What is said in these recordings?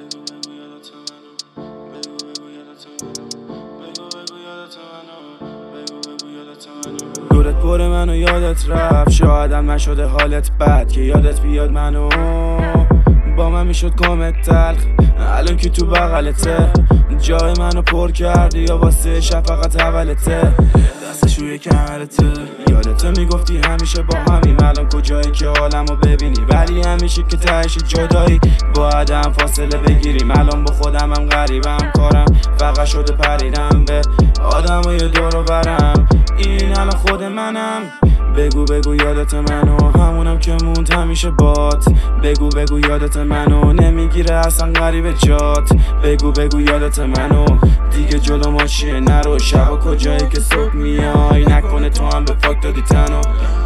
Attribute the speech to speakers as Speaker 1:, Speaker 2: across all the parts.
Speaker 1: دورت پر منو یادت رفت، شایدم نشده حالت بد که یادت بیاد منو با من میشد کامت تلخ. الان که تو بغلته جای منو پر کردی یا واسه شفقت اولته، دستش روی کمرته. یادته میگفتی همیشه با همیم، الان کجایی که حالمو ببینی؟ ولی همیشه که تهش جدایی باید هم فاصله بگیریم. الان با خودم هم غریبم، کارم فقط شده پریدم به آدمای دور و برم. این الان خود منم. بگو بگو یادت منو، همونم که موند همیشه بات. بگو بگو یادت منو، نمیگیره اصلا غریب جات. بگو بگو یادت منو، دیگه جلو ما چیه نرو. شبا کجایی که صبح میای، نکنه تو هم به فاک دادی تنو.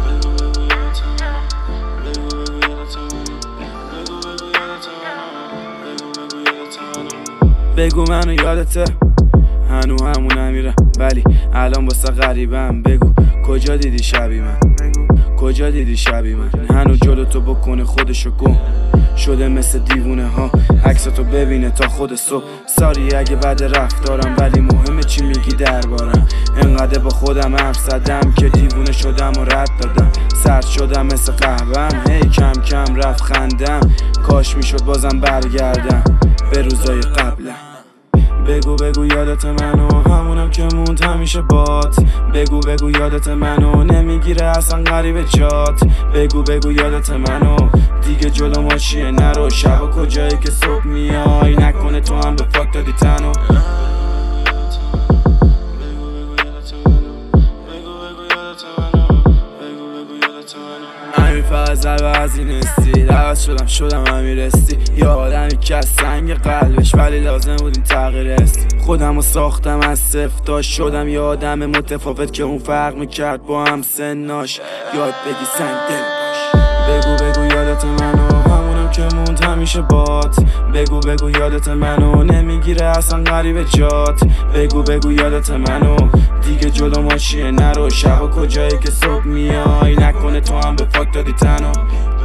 Speaker 1: بگو منو یادته، هنو همون امیرم ولی الان واسه غریبم. بگو کجا دیدی شبی من، کجا دیدی شبی من؟ هنو جلو تو بکنه خودشو گم شده مثل دیوونه ها، عکساتو ببینه تا خود صبح. ساری اگه بد رفتارم ولی مهمه چی میگی دربارم. انقدر با خودم حرف زدم که دیوونه شدم و رد دادم. سرد شدم مثل قهوه‌ام، هی کم کم رفت خندم. کاش میشد بازم برگردم به روزای قبلم. بگو بگو یادت منو، همونم که موند همیشه بات. بگو بگو یادت منو، نمیگیره اصلا غریب جات. بگو بگو یادت منو، دیگه جلو ما چیه نرو. شبا کجایی که صبح میای، نکنه تو هم به فاک دادی تنو. همین فقط ضربه از این استی، عوض شدم امیرستی. یه آدمی که از سنگ قلبش ولی لازم بود این تغییر استی. خودمو ساختم از صفر تا شدم یه آدم متفاوت که اون فرق میکرد با هم سناش. یاد بگی سنگ دل باش. بگو بگو یادت منو، همونم که موند همیشه بات. بگو بگو یادت منو، نمیگیره اصلا غریب جات. بگو بگو یادت منو، دیگه جلو ما چیه نرو. شبا کجایی که صبح میای، نکنه تو هم به فاک دادی تنو.